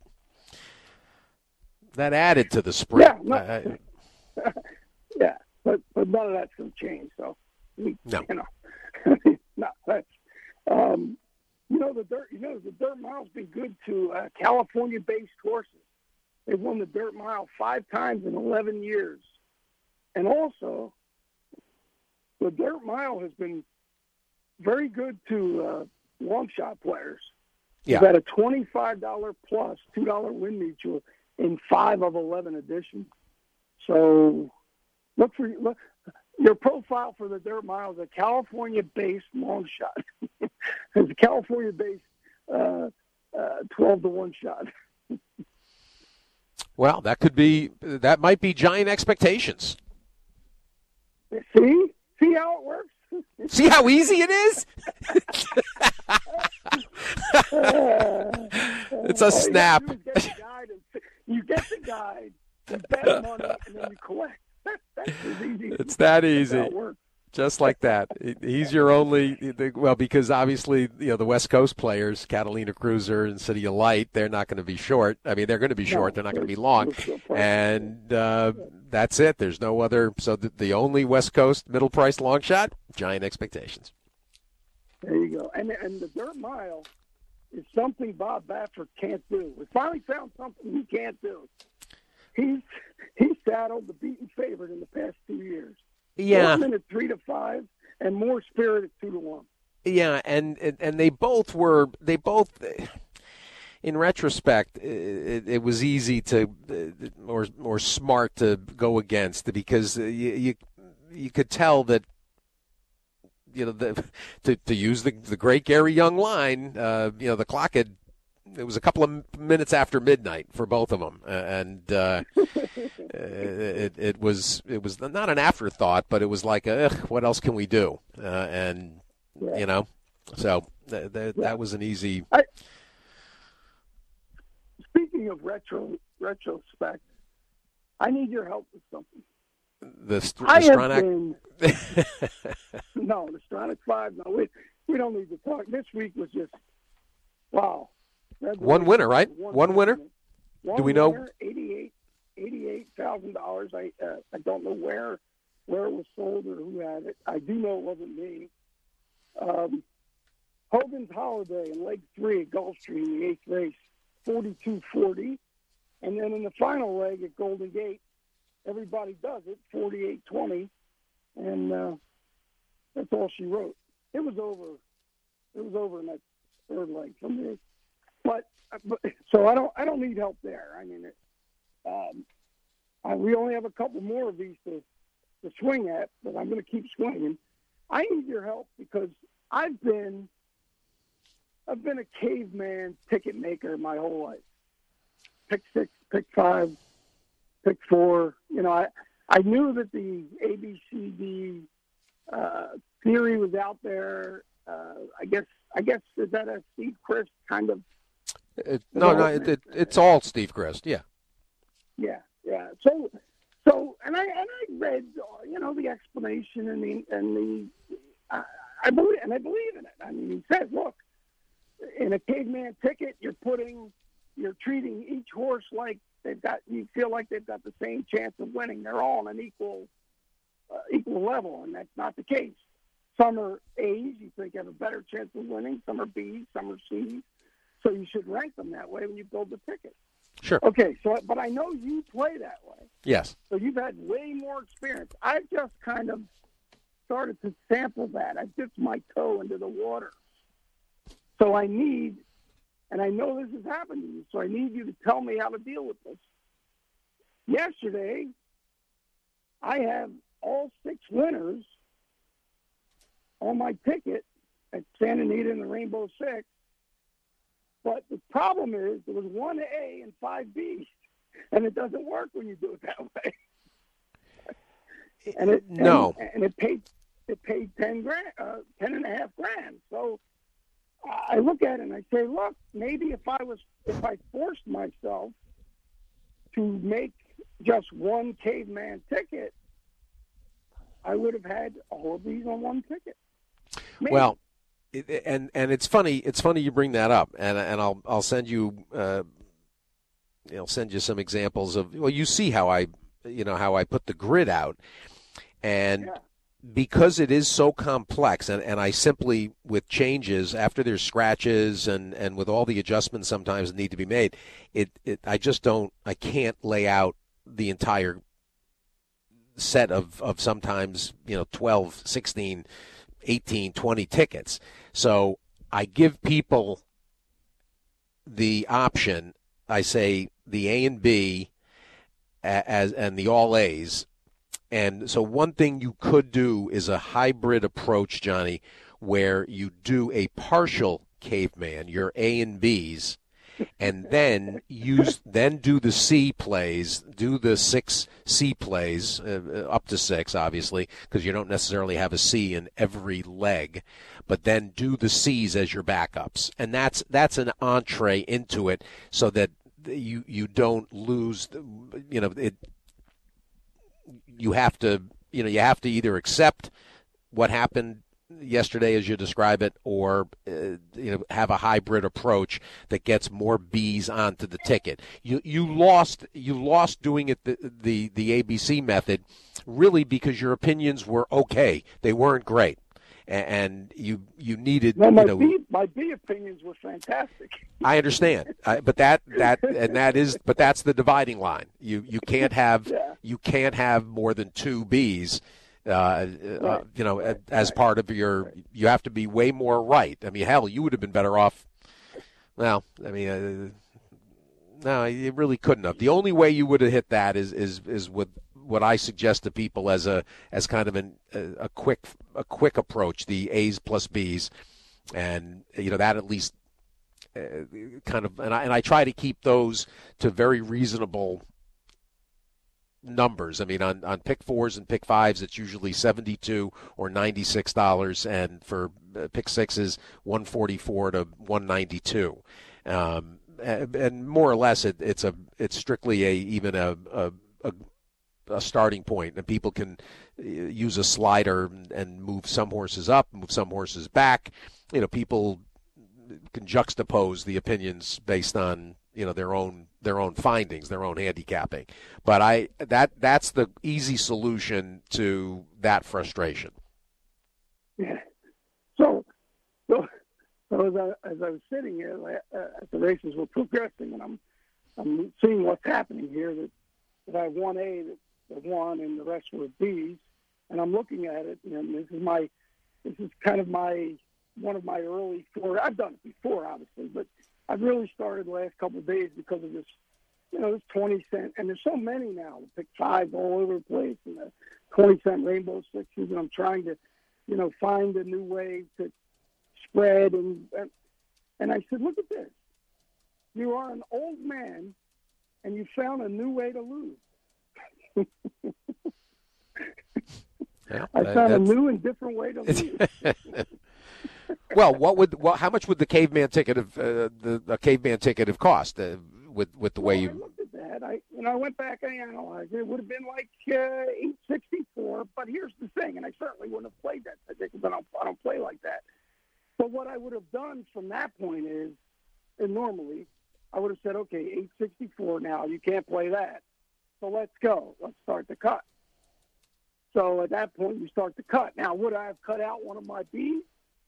that added to the sprint. Yeah, no, I, yeah, but but none of that's going to change. So we, no, you know, no, that's. Um, you know the dirt. You know the dirt mile's been good to uh, California-based horses. They've won the dirt mile five times in eleven years, and also the dirt mile has been very good to uh, long shot players. Yeah, We've had a twenty-five dollar plus two dollar win mutual in five of eleven editions. So look for look. Your profile for the dirt mile is a California-based long shot. It's a California-based uh, uh, twelve to one shot. Well, that could be, that might be giant expectations. See? See how it works? See how easy it is? It's a snap. You get the guide, and, you get the guide, you bet money, and then you collect. That's as easy. It's that easy. That's how it works. Just like that. He's your only, well, because obviously, you know, the West Coast players, Catalina Cruiser and City of Light, they're not going to be short. I mean, they're going to be short. They're not going to be long. And uh, that's it. There's no other. So the, the only West Coast middle-priced long shot, giant expectations. There you go. And and the dirt mile is something Bob Baffert can't do. We finally found something he can't do. He's he saddled the beaten favorite in the past two years. Yeah, One minute three to five, and more spirit at two to one. Yeah, and, and and they both were they both. In retrospect, it, it was easy to or or smart to go against, because you you, you could tell that. You know, the, to to use the the great Gary Young line, uh, you know, the clock had. It was a couple of minutes after midnight for both of them, uh, and uh, it, it was it was not an afterthought, but it was like, ugh, what else can we do? Uh, and yeah. you know, so th- th- that was an easy. I, speaking of retro retrospect, I need your help with something. The, st- I the Stronach. Been, no, the Stronach five. No, we we don't need to talk. This week was just wow. One winner, right? One, one winner. One Do we winner, know? Eighty-eight, eighty-eight thousand dollars. I uh, I don't know where where it was sold or who had it. I do know it wasn't me. Um, Hogan's Holiday in Leg Three at Gulfstream in the eighth race, forty-two forty, and then in the final leg at Golden Gate, everybody does it, forty-eight twenty, and uh, that's all she wrote. It was over. It was over in that third leg for me. But, but so I don't I don't need help there. I mean, it, um, I, we only have a couple more of these to, to swing at, but I'm going to keep swinging. I need your help because I've been I've been a caveman ticket maker my whole life. Pick six, pick five, pick four. You know, I I knew that the A B C D uh, theory was out there. Uh, I guess I guess is that a Steve Christ kind of? It, no, no, it, it, it's all Steve Christ. Yeah. Yeah, yeah. So, so, and I and I read, you know, the explanation and the and the. I, I believe and I believe in it. I mean, he says, look, in a caveman ticket, you're putting, you're treating each horse like they've got. You feel like they've got the same chance of winning. They're all on an equal, uh, equal level, and that's not the case. Some are A's, you think have a better chance of winning. Some are B's, some are C's. So you should rank them that way when you build the ticket. Sure. Okay, so but I know you play that way. Yes. So you've had way more experience. I've just kind of started to sample that. I dipped my toe into the water. So I need, and I know this has happened to you, so I need you to tell me how to deal with this. Yesterday, I have all six winners on my ticket at Santa Anita and the Rainbow Six. But the problem is there was one A and five B's, and it doesn't work when you do it that way. and it no, and, and it paid it paid ten grand, uh, ten and a half grand. So I look at it and I say, look, maybe if I was if I forced myself to make just one caveman ticket, I would have had all of these on one ticket. Maybe. Well. And and it's funny it's funny you bring that up, and and I'll I'll send you uh, you know send you some examples of, well, you see how I you know how I put the grid out, and yeah. because it is so complex, and, and I simply, with changes after there's scratches and, and with all the adjustments sometimes that need to be made, it, it I just don't I can't lay out the entire set of, of sometimes you know twelve, sixteen, eighteen, twenty tickets. So I give people the option. I say the A and B as and the all A's. And so one thing you could do is a hybrid approach, Johnny, where you do a partial caveman, your A and B's, and then use then do the C plays, do the six C plays, uh, up to six, obviously, because you don't necessarily have a C in every leg, but then do the C's as your backups, and that's that's an entree into it, so that you you don't lose, you know, it. You have to, you know, you have to either accept what happened yesterday as you describe it, or uh, you know, have a hybrid approach that gets more B's onto the ticket. You you lost you lost doing it the the, the A B C method, really, because your opinions were okay. They weren't great, and, and you you needed. No, my you know, B my B opinions were fantastic. I understand, I, but that that and that is but that's the dividing line. You you can't have yeah. you can't have more than two B's. Uh, right. uh, you know, right. as right. part of your, right. you have to be way more right. I mean, hell, you would have been better off. Well, I mean, uh, no, you really couldn't have. The only way you would have hit that is is is with what I suggest to people as a as kind of an, a, a quick a quick approach, the A's plus B's, and you know that at least uh, kind of, and I and I try to keep those to very reasonable numbers. I mean, on, on pick fours and pick fives, it's usually seventy-two or ninety-six dollars, and for uh, pick sixes, one forty-four to one ninety-two. Um, and more or less, it, it's a it's strictly a even a a, a a starting point, and people can use a slider and move some horses up, move some horses back. You know, people can juxtapose the opinions based on, you know, their own their own findings, their own handicapping. But I that that's the easy solution to that frustration. Yeah. So, so, so as I, as I was sitting here uh, as the races were progressing, and I'm I'm seeing what's happening here, that, that I have one A that won and the rest were B's, and I'm looking at it, and this is my this is kind of my one of my early four. I've done it before, obviously, but I've really started the last couple of days because of this, you know, this twenty cent, and there's so many now. The pick five all over the place, and the twenty cent rainbow sixes, and I'm trying to, you know, find a new way to spread. And and, and I said, look at this. You are an old man, and you found a new way to lose. Yeah, I found that's... a new and different way to lose. Well, what would well, how much would the caveman ticket have uh, the a caveman ticket have cost uh, with with the way well, you? I looked at that. I you know I went back and I analyzed it. It would have been like uh, eight sixty four. But here's the thing, and I certainly wouldn't have played that ticket because I don't I don't play like that. But what I would have done from that point is, and normally, I would have said, okay, eight sixty four. Now you can't play that, so let's go. Let's start the cut. So at that point, you start the cut. Now, would I have cut out one of my B's?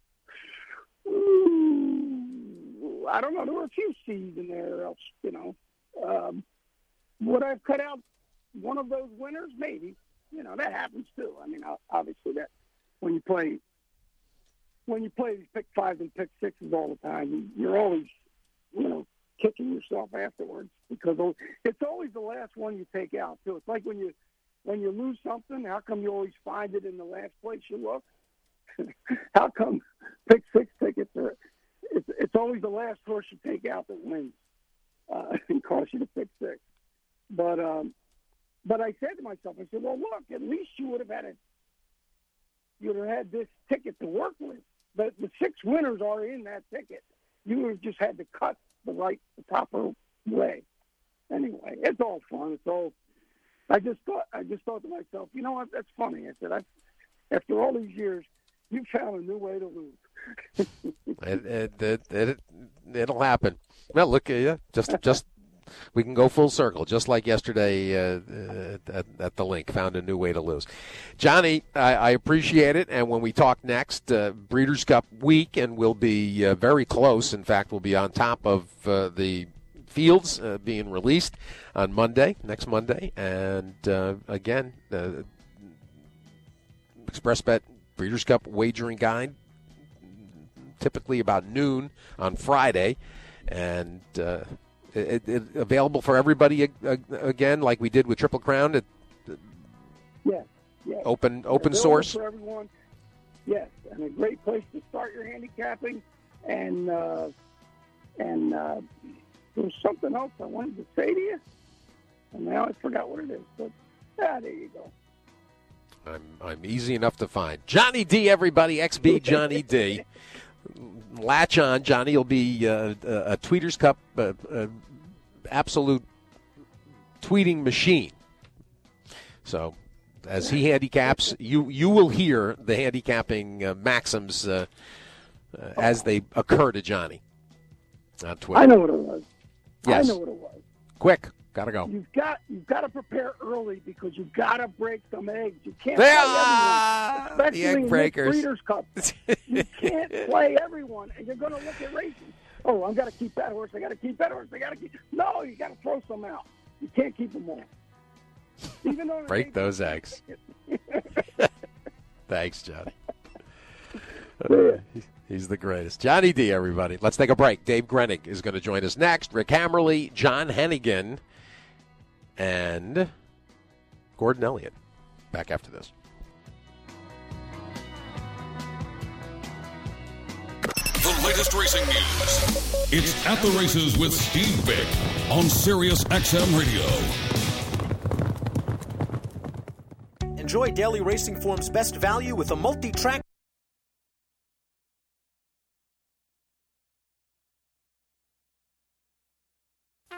Ooh, I don't know. There were a few C's in there, else, you know. Um, would I have cut out one of those winners? Maybe. You know, that happens too. I mean, obviously, that when you play when you play these pick fives and pick sixes all the time, you're always, you know, kicking yourself afterwards because it's always the last one you take out too. It's like when you when you lose something, how come you always find it in the last place you look? How come pick six tickets are? It's, it's always the last horse you take out that wins uh, and costs you to pick six. But um, but I said to myself, I said, well, look, at least you would have had it. You would have had this ticket to work with. But the six winners are in that ticket. You would have just had to cut the right, the proper way. Anyway, it's all fun. It's all. I just thought. I just thought to myself, you know what? That's funny. I said, I, after all these years, you found a new way to lose. it, it, it, it, it'll happen. Well, look, yeah, just just we can go full circle, just like yesterday uh, at, at the link. Found a new way to lose. Johnny, I, I appreciate it. And when we talk next, uh, Breeders' Cup week, and we'll be uh, very close. In fact, we'll be on top of uh, the fields uh, being released on Monday, next Monday. And uh, again, uh, ExpressBet Breeders' Cup wagering guide, typically about noon on Friday, and uh, it, it, available for everybody again, like we did with Triple Crown. It, yes, yes. Open, open available source for everyone. Yes, and a great place to start your handicapping. And uh, and uh, there was something else I wanted to say to you, and now I forgot what it is. But ah, there you go. I'm I'm easy enough to find. Johnny D, everybody, X B Johnny D. Latch on. Johnny will be uh, a Tweeters Cup uh, uh, absolute tweeting machine. So as he handicaps, you you will hear the handicapping uh, maxims uh, uh, as they occur to Johnny on Twitter. I know what it was. Yes. I know what it was. Quick. Gotta go. You've got you've got to prepare early because you've got to break some eggs. You can't they play are everyone, especially the egg in breakers. Breeders' Cup. You can't play everyone, and you're going to look at racing. Oh, I've got to keep that horse. I got to keep that horse. I got to keep. No, you got to throw some out. You can't keep them all. Even though break those eggs. Thanks, Johnny. He's the greatest. Johnny D, everybody. Let's take a break. Dave Grenig is going to join us next. Rick Hammerly, John Hennigan, and Gordon Elliott. Back after this. The latest racing news. It's At the Races with Steve Vick on Sirius X M Radio. Enjoy Daily Racing Form's best value with a multi-track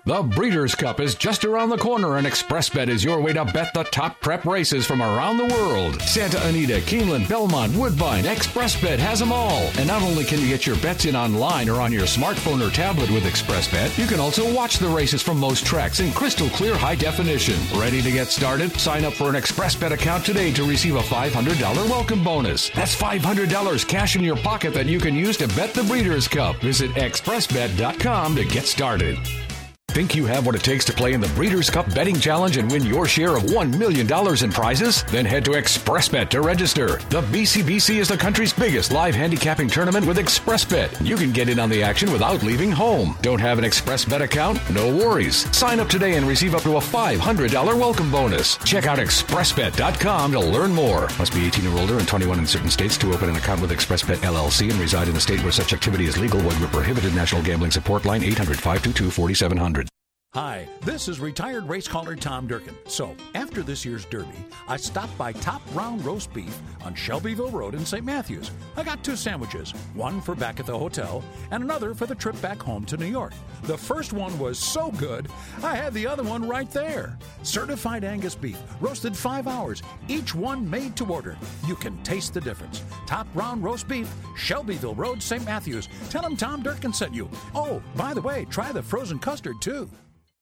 The Breeders' Cup is just around the corner, and ExpressBet is your way to bet the top prep races from around the world. Santa Anita, Keeneland, Belmont, Woodbine, ExpressBet has them all. And not only can you get your bets in online or on your smartphone or tablet with ExpressBet, you can also watch the races from most tracks in crystal clear high definition. Ready to get started? Sign up for an ExpressBet account today to receive a five hundred dollars welcome bonus. That's five hundred dollars cash in your pocket that you can use to bet the Breeders' Cup. Visit express bet dot com to get started. Think you have what it takes to play in the Breeders' Cup Betting Challenge and win your share of one million dollars in prizes? Then head to ExpressBet to register. The B C B C is the country's biggest live handicapping tournament with ExpressBet. You can get in on the action without leaving home. Don't have an ExpressBet account? No worries. Sign up today and receive up to a five hundred dollars welcome bonus. Check out express bet dot com to learn more. Must be eighteen or older and twenty-one in certain states to open an account with ExpressBet L L C and reside in a state where such activity is legal. When you're prohibited. National Gambling Support Line eight hundred, five two two, four seven zero zero. Hi, this is retired race caller Tom Durkin. So, after this year's Derby, I stopped by Top Round Roast Beef on Shelbyville Road in Saint Matthews. I got two sandwiches, one for back at the hotel and another for the trip back home to New York. The first one was so good, I had the other one right there. Certified Angus beef, roasted five hours, each one made to order. You can taste the difference. Top Round Roast Beef, Shelbyville Road, Saint Matthews. Tell them Tom Durkin sent you. Oh, by the way, try the frozen custard, too.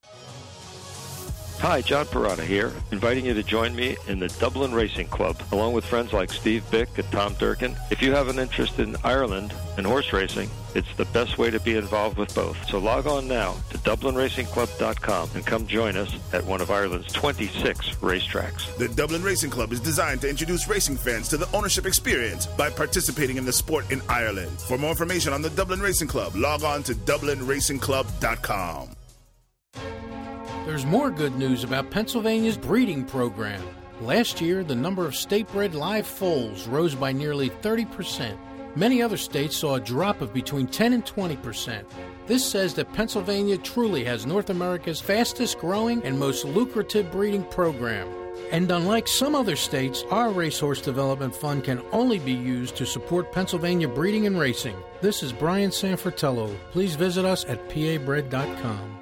Hi, John Parada here, inviting you to join me in the Dublin Racing Club, along with friends like Steve Bick and Tom Durkin. If you have an interest in Ireland and horse racing, it's the best way to be involved with both. So log on now to dublin racing club dot com and come join us at one of Ireland's twenty-six racetracks. The Dublin Racing Club is designed to introduce racing fans to the ownership experience by participating in the sport in Ireland. For more information on the Dublin Racing Club, log on to dublin racing club dot com. There's more good news about Pennsylvania's breeding program. Last year, the number of state-bred live foals rose by nearly thirty percent. Many other states saw a drop of between ten and twenty percent. This says that Pennsylvania truly has North America's fastest-growing and most lucrative breeding program. And unlike some other states, our Racehorse Development Fund can only be used to support Pennsylvania breeding and racing. This is Brian Sanfratello. Please visit us at p a bred dot com.